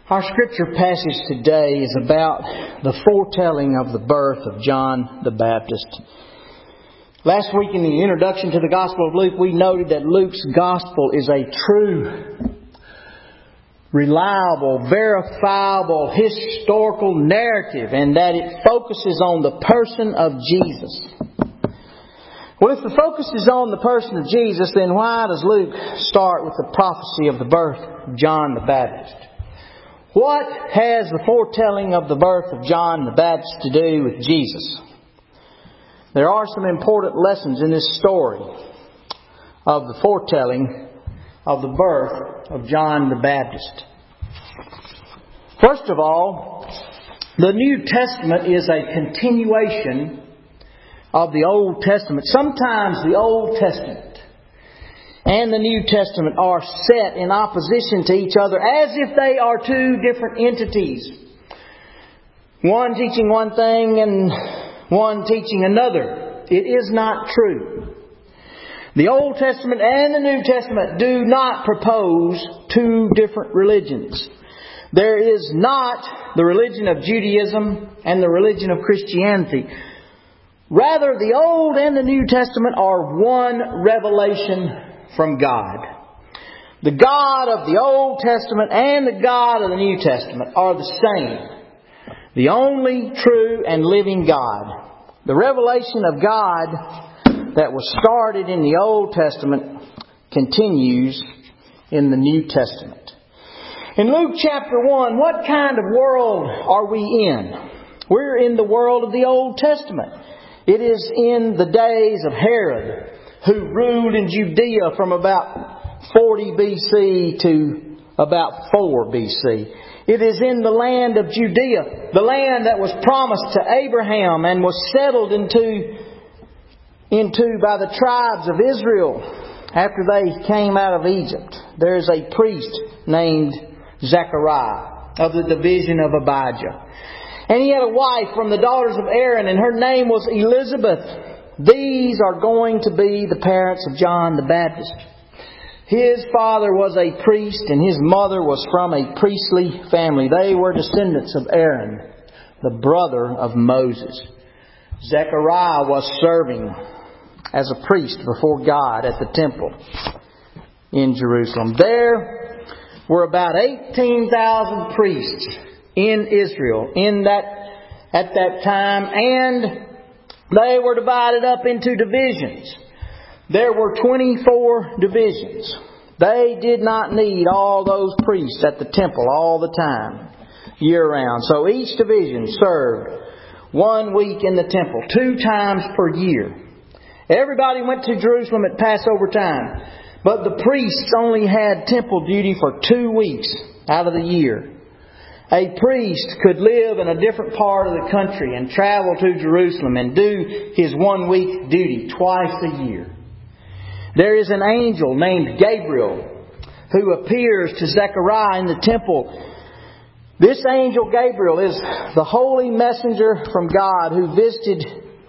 Our scripture passage today is about the foretelling of the birth of John the Baptist. Last week in the introduction to the Gospel of Luke, we noted that Luke's Gospel is a true, reliable, verifiable, historical narrative, and that it focuses on the person of Jesus. Well, if the focus is on the person of Jesus, then why does Luke start with the prophecy of the birth of John the Baptist? What has the foretelling of the birth of John the Baptist to do with Jesus? There are some important lessons in this story of the foretelling of the birth of John the Baptist. First of all, the New Testament is a continuation of the Old Testament. Sometimes the Old Testament and the New Testament are set in opposition to each other as if they are two different entities. One teaching one thing and one teaching another. It is not true. The Old Testament and the New Testament do not propose two different religions. There is not the religion of Judaism and the religion of Christianity. Rather, the Old and the New Testament are one revelation from God. The God of the Old Testament and the God of the New Testament are the same. The only true and living God. The revelation of God that was started in the Old Testament continues in the New Testament. In Luke chapter 1, what kind of world are we in? We're in the world of the Old Testament. It is in the days of Herod, who ruled in Judea from about 40 BC to about 4 BC. It is in the land of Judea, the land that was promised to Abraham and was settled into by the tribes of Israel after they came out of Egypt. There is a priest named Zechariah of the division of Abijah. And he had a wife from the daughters of Aaron, and her name was Elizabeth. These are going to be the parents of John the Baptist. His father was a priest and his mother was from a priestly family. They were descendants of Aaron, the brother of Moses. Zechariah was serving as a priest before God at the temple in Jerusalem. There were about 18,000 priests in Israel at that time, and they were divided up into divisions. There were 24 divisions. They did not need all those priests at the temple all the time, year round. So each division served 1 week in the temple, 2 times per year. Everybody went to Jerusalem at Passover time, but the priests only had temple duty for 2 weeks out of the year. A priest could live in a different part of the country and travel to Jerusalem and do his 1 week duty twice a year. There is an angel named Gabriel who appears to Zechariah in the temple. This angel Gabriel is the holy messenger from God who visited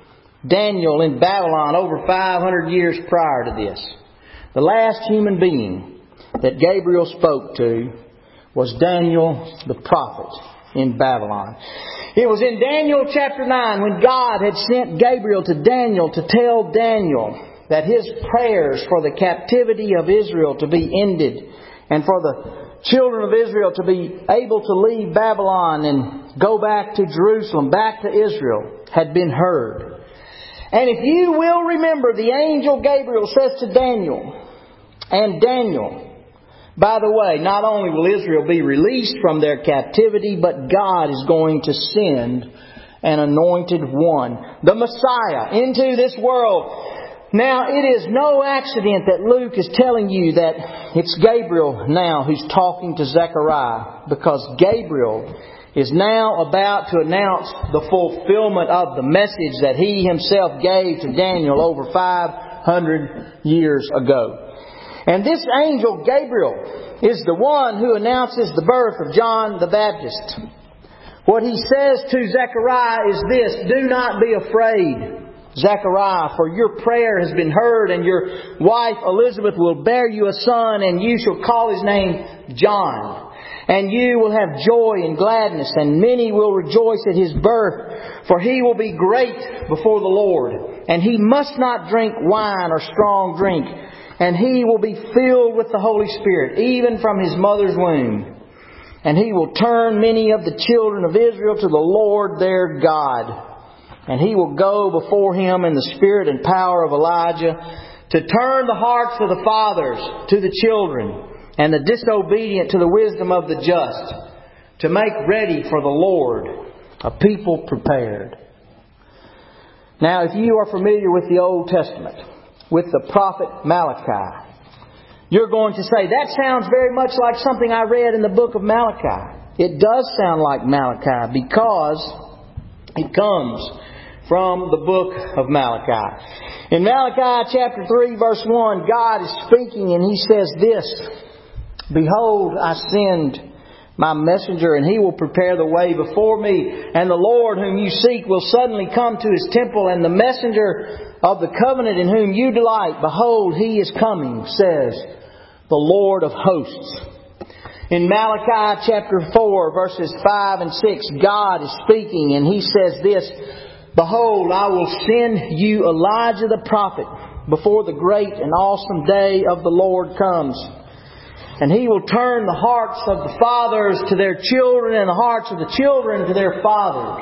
Daniel in Babylon over 500 years prior to this. The last human being that Gabriel spoke to was Daniel the prophet in Babylon. It was in Daniel chapter 9 when God had sent Gabriel to Daniel to tell Daniel that his prayers for the captivity of Israel to be ended and for the children of Israel to be able to leave Babylon and go back to Jerusalem, back to Israel, had been heard. And if you will remember, the angel Gabriel says to Daniel, and Daniel, by the way, not only will Israel be released from their captivity, but God is going to send an anointed one, the Messiah, into this world. Now, it is no accident that Luke is telling you that it's Gabriel now who's talking to Zechariah, because Gabriel is now about to announce the fulfillment of the message that he himself gave to Daniel over 500 years ago. And this angel Gabriel is the one who announces the birth of John the Baptist. What he says to Zechariah is this: do not be afraid, Zechariah, for your prayer has been heard, and your wife Elizabeth will bear you a son, and you shall call his name John. And you will have joy and gladness, and many will rejoice at his birth, for he will be great before the Lord. And he must not drink wine or strong drink, and he will be filled with the Holy Spirit, even from his mother's womb. And he will turn many of the children of Israel to the Lord their God. And he will go before him in the spirit and power of Elijah, to turn the hearts of the fathers to the children, and the disobedient to the wisdom of the just, to make ready for the Lord a people prepared. Now, if you are familiar with the Old Testament, with the prophet Malachi, you're going to say, that sounds very much like something I read in the book of Malachi. It does sound like Malachi because it comes from the book of Malachi. In Malachi chapter 3 verse 1, God is speaking and He says this, Behold, I send my messenger, and he will prepare the way before me. And the Lord whom you seek will suddenly come to his temple, and the messenger of the covenant in whom you delight, behold, he is coming, says the Lord of hosts. In Malachi chapter 4, verses 5 and 6, God is speaking, and He says this, Behold, I will send you Elijah the prophet before the great and awesome day of the Lord comes. And he will turn the hearts of the fathers to their children, and the hearts of the children to their fathers.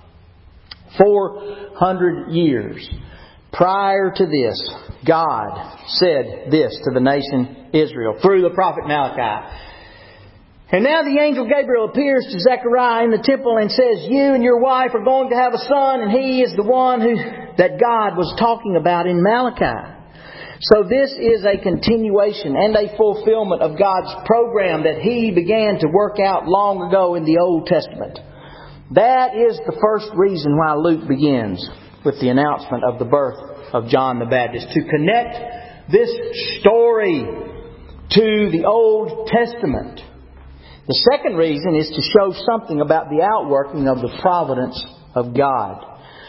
400 years prior to this, God said this to the nation Israel through the prophet Malachi. And now the angel Gabriel appears to Zechariah in the temple and says, You and your wife are going to have a son, and he is the one that God was talking about in Malachi. So this is a continuation and a fulfillment of God's program that He began to work out long ago in the Old Testament. That is the first reason why Luke begins with the announcement of the birth of John the Baptist, to connect this story to the Old Testament. The second reason is to show something about the outworking of the providence of God.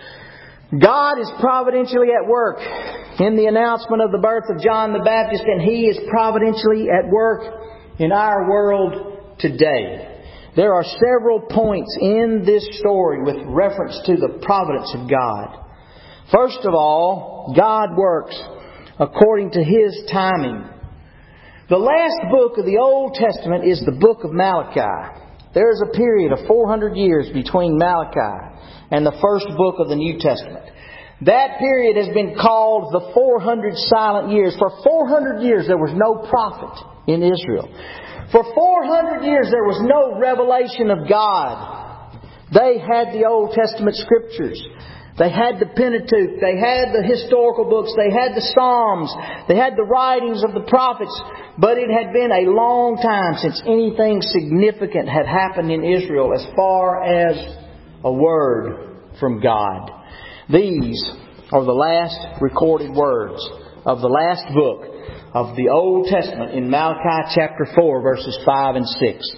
God is providentially at work in the announcement of the birth of John the Baptist, and He is providentially at work in our world today. There are several points in this story with reference to the providence of God. First of all, God works according to His timing. The last book of the Old Testament is the book of Malachi. There is a period of 400 years between Malachi and the first book of the New Testament. That period has been called the 400 silent years. For 400 years there was no prophet in Israel. For 400 years there was no revelation of God. They had the Old Testament Scriptures. They had the Pentateuch. They had the historical books. They had the Psalms. They had the writings of the prophets. But it had been a long time since anything significant had happened in Israel as far as a word from God. These are the last recorded words of the last book of the Old Testament in Malachi chapter 4, verses 5 and 6.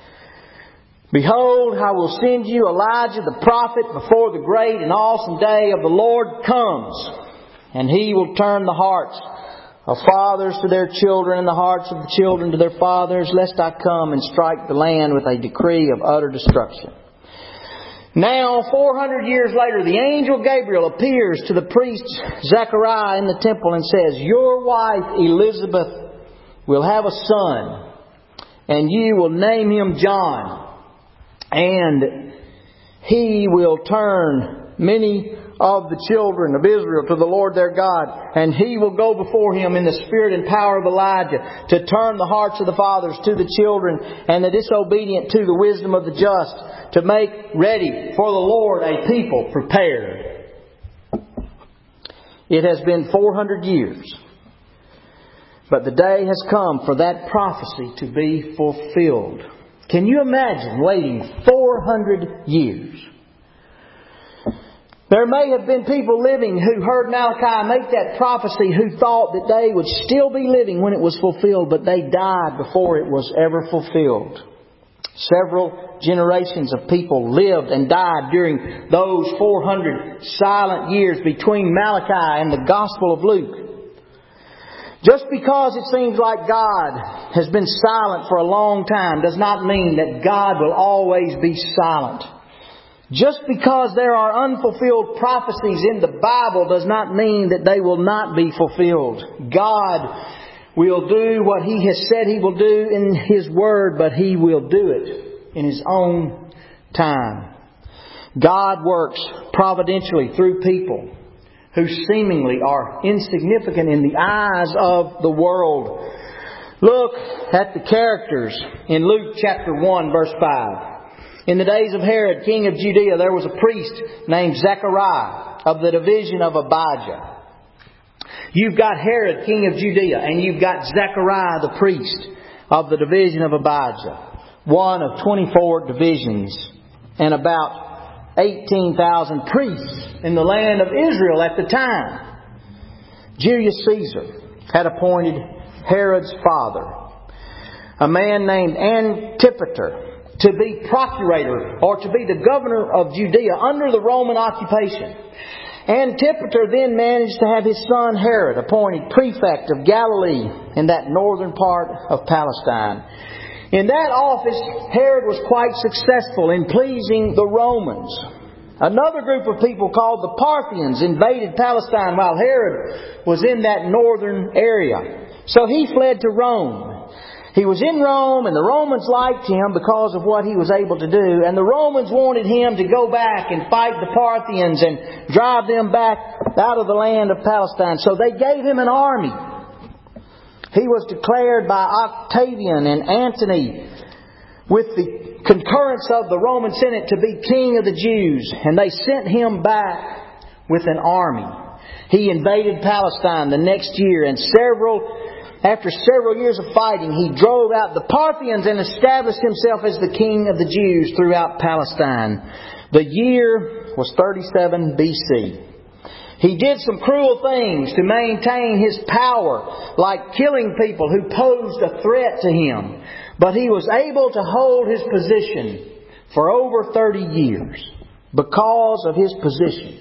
Behold, I will send you Elijah the prophet before the great and awesome day of the Lord comes. And he will turn the hearts of fathers to their children and the hearts of the children to their fathers, lest I come and strike the land with a decree of utter destruction. Now, 400 years later, the angel Gabriel appears to the priest Zechariah in the temple and says, Your wife Elizabeth will have a son, and you will name him John. And he will turn many of the children of Israel to the Lord their God. And he will go before him in the spirit and power of Elijah to turn the hearts of the fathers to the children and the disobedient to the wisdom of the just, to make ready for the Lord a people prepared. It has been 400 years. But the day has come for that prophecy to be fulfilled. Can you imagine waiting 400 years? There may have been people living who heard Malachi make that prophecy who thought that they would still be living when it was fulfilled, but they died before it was ever fulfilled. Several generations of people lived and died during those 400 silent years between Malachi and the Gospel of Luke. Just because it seems like God has been silent for a long time does not mean that God will always be silent. Just because there are unfulfilled prophecies in the Bible does not mean that they will not be fulfilled. God will do what He has said He will do in His Word, but He will do it in His own time. God works providentially through people who seemingly are insignificant in the eyes of the world. Look at the characters in Luke chapter 1 verse 5. In the days of Herod, king of Judea, there was a priest named Zechariah of the division of Abijah. You've got Herod, king of Judea, and you've got Zechariah, the priest of the division of Abijah. One of 24 divisions and about 18,000 priests in the land of Israel at the time. Julius Caesar had appointed Herod's father, a man named Antipater, to be procurator or to be the governor of Judea under the Roman occupation. Antipater then managed to have his son Herod appointed prefect of Galilee in that northern part of Palestine. In that office, Herod was quite successful in pleasing the Romans. Another group of people called the Parthians invaded Palestine while Herod was in that northern area. So he fled to Rome. He was in Rome, and the Romans liked him because of what he was able to do. And the Romans wanted him to go back and fight the Parthians and drive them back out of the land of Palestine. So they gave him an army. He was declared by Octavian and Antony with the concurrence of the Roman Senate to be king of the Jews. And they sent him back with an army. He invaded Palestine the next year, and after several years of fighting, he drove out the Parthians and established himself as the king of the Jews throughout Palestine. The year was 37 BC. He did some cruel things to maintain his power, like killing people who posed a threat to him. But he was able to hold his position for over 30 years because of his position.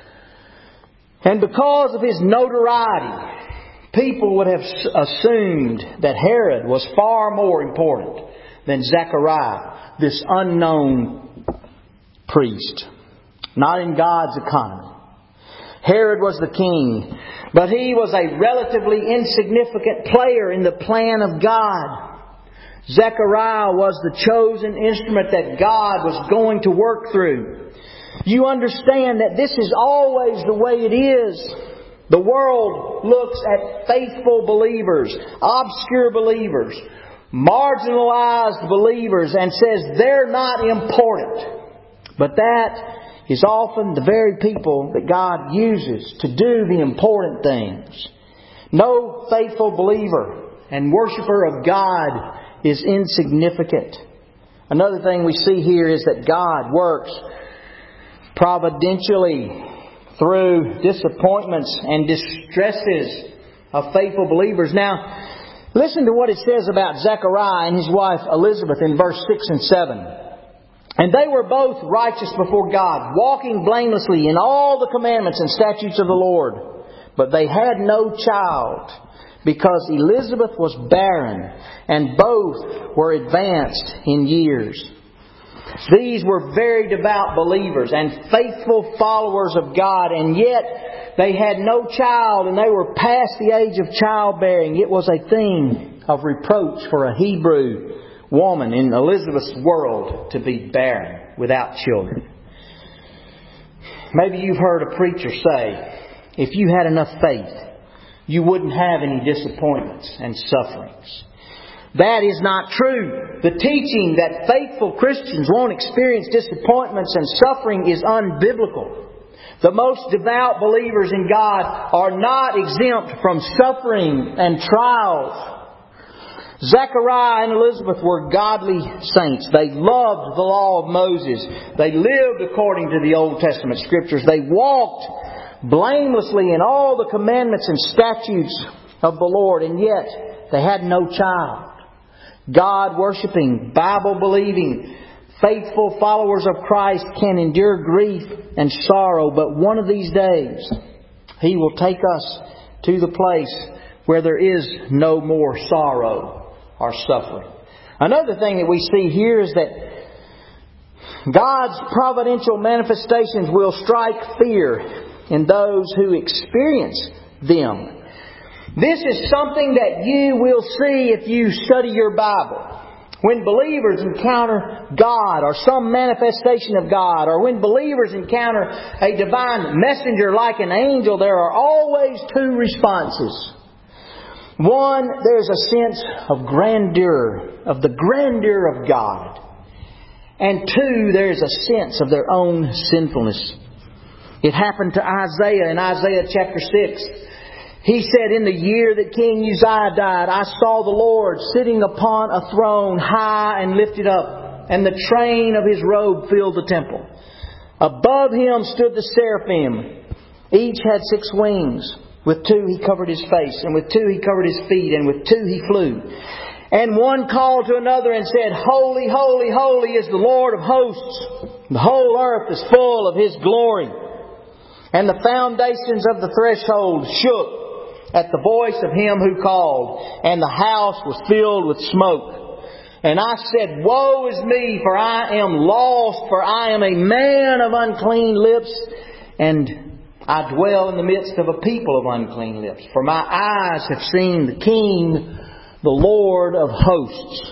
And because of his notoriety, people would have assumed that Herod was far more important than Zechariah, this unknown priest. Not in God's economy. Herod was the king, but he was a relatively insignificant player in the plan of God. Zechariah was the chosen instrument that God was going to work through. You understand that this is always the way it is. The world looks at faithful believers, obscure believers, marginalized believers, and says they're not important. But that is often the very people that God uses to do the important things. No faithful believer and worshiper of God is insignificant. Another thing we see here is that God works providentially through disappointments and distresses of faithful believers. Now, listen to what it says about Zechariah and his wife Elizabeth in verse 6 and 7. And they were both righteous before God, walking blamelessly in all the commandments and statutes of the Lord. But they had no child, because Elizabeth was barren, and both were advanced in years. These were very devout believers and faithful followers of God, and yet they had no child, and they were past the age of childbearing. It was a thing of reproach for a Hebrew woman in Elizabeth's world to be barren without children. Maybe you've heard a preacher say, if you had enough faith, you wouldn't have any disappointments and sufferings. That is not true. The teaching that faithful Christians won't experience disappointments and suffering is unbiblical. The most devout believers in God are not exempt from suffering and trials. Zechariah and Elizabeth were godly saints. They loved the law of Moses. They lived according to the Old Testament Scriptures. They walked blamelessly in all the commandments and statutes of the Lord, and yet they had no child. God-worshiping, Bible-believing, faithful followers of Christ can endure grief and sorrow, but one of these days He will take us to the place where there is no more sorrow or suffering. Another thing that we see here is that God's providential manifestations will strike fear in those who experience them. This is something that you will see if you study your Bible. When believers encounter God or some manifestation of God, or when believers encounter a divine messenger like an angel, there are always two responses. One, there's a sense of grandeur, of the grandeur of God. And two, there's a sense of their own sinfulness. It happened to Isaiah in Isaiah chapter 6. He said, in the year that King Uzziah died, I saw the Lord sitting upon a throne high and lifted up, and the train of His robe filled the temple. Above Him stood the seraphim. Each had 6 wings. With 2 He covered His face, and with 2 He covered His feet, and with 2 He flew. And one called to another and said, Holy, holy, holy is the Lord of hosts. The whole earth is full of His glory. And the foundations of the threshold shook at the voice of Him who called, and the house was filled with smoke. And I said, Woe is me, for I am lost, for I am a man of unclean lips, and I dwell in the midst of a people of unclean lips. For my eyes have seen the King, the Lord of hosts.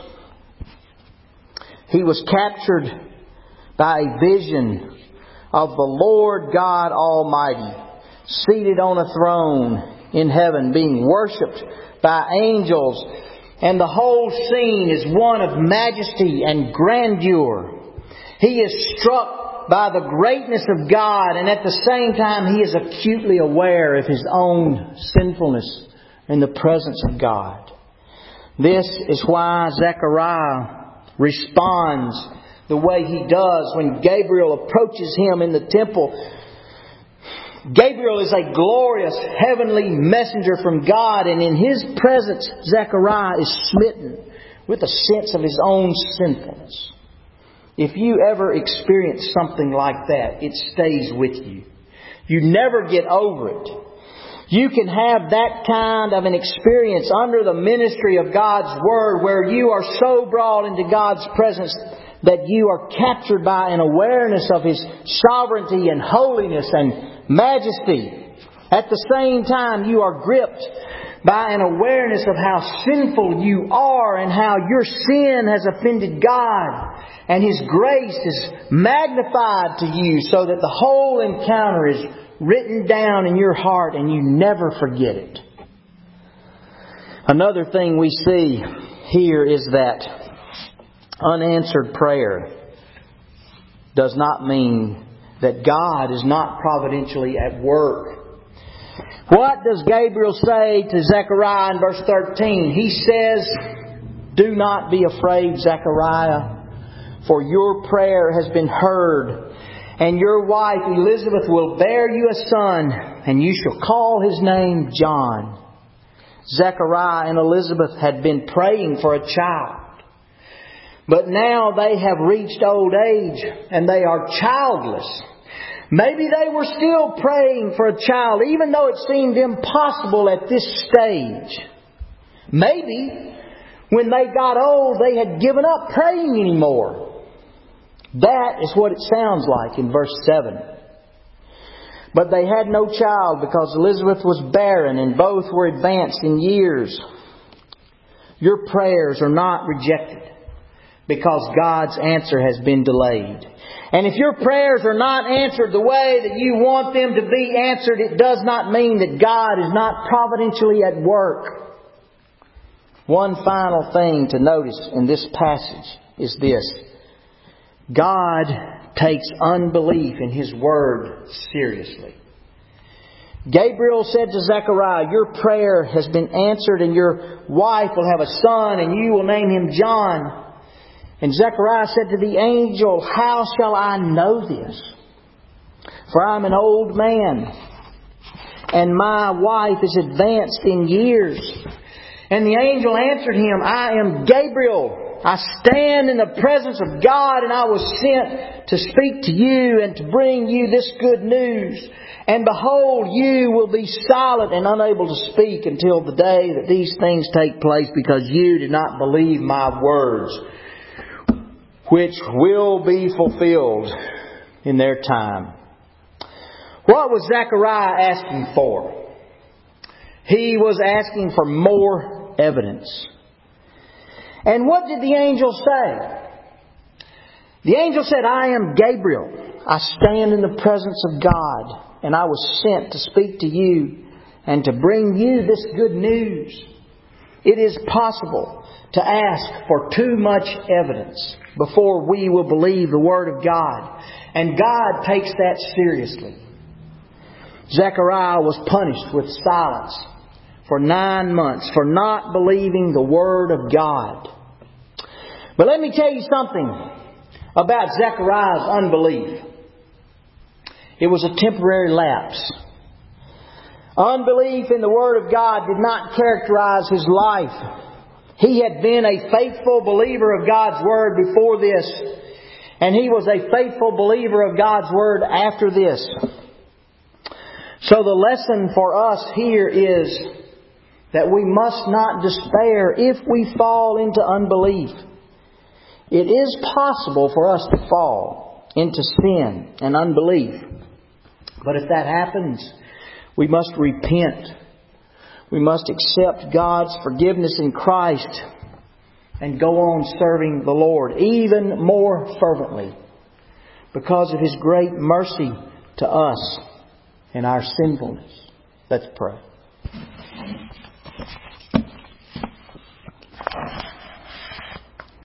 He was captured by a vision of the Lord God Almighty, seated on a throne in heaven, being worshipped by angels. And the whole scene is one of majesty and grandeur. He is struck by the greatness of God, and at the same time He is acutely aware of His own sinfulness in the presence of God. This is why Zechariah responds the way he does when Gabriel approaches him in the temple. Gabriel is a glorious heavenly messenger from God, and in his presence Zechariah is smitten with a sense of his own sinfulness. If you ever experience something like that, it stays with you. You never get over it. You can have that kind of an experience under the ministry of God's Word, where you are so brought into God's presence that you are captured by an awareness of His sovereignty and holiness and majesty. At the same time, you are gripped by an awareness of how sinful you are and how your sin has offended God. And His grace is magnified to you so that the whole encounter is written down in your heart and you never forget it. Another thing we see here is that unanswered prayer does not mean that God is not providentially at work. What does Gabriel say to Zechariah in verse 13? He says, Do not be afraid, Zechariah, for your prayer has been heard, and your wife Elizabeth will bear you a son, and you shall call his name John. Zechariah and Elizabeth had been praying for a child, but now they have reached old age and they are childless. Maybe they were still praying for a child, even though it seemed impossible at this stage. Maybe when they got old, they had given up praying anymore. That is what it sounds like in verse 7. But they had no child because Elizabeth was barren and both were advanced in years. Your prayers are not rejected because God's answer has been delayed. And if your prayers are not answered the way that you want them to be answered, it does not mean that God is not providentially at work. One final thing to notice in this passage is this. God takes unbelief in His Word seriously. Gabriel said to Zechariah, Your prayer has been answered and your wife will have a son and you will name him John. And Zechariah said to the angel, How shall I know this? For I am an old man, and my wife is advanced in years. And the angel answered him, I am Gabriel. I stand in the presence of God, and I was sent to speak to you and to bring you this good news. And behold, you will be silent and unable to speak until the day that these things take place, because you did not believe my words, which will be fulfilled in their time. What was Zechariah asking for? He was asking for more evidence. And what did the angel say? The angel said, I am Gabriel. I stand in the presence of God, and I was sent to speak to you and to bring you this good news. It is possible to ask for too much evidence before we will believe the Word of God. And God takes that seriously. Zechariah was punished with silence for 9 months for not believing the Word of God. But let me tell you something about Zechariah's unbelief. It was a temporary lapse. Unbelief in the Word of God did not characterize his life. He had been a faithful believer of God's Word before this, and he was a faithful believer of God's Word after this. So the lesson for us here is that we must not despair if we fall into unbelief. It is possible for us to fall into sin and unbelief. But if that happens, we must repent. We must accept God's forgiveness in Christ and go on serving the Lord even more fervently because of His great mercy to us in our sinfulness. Let's pray.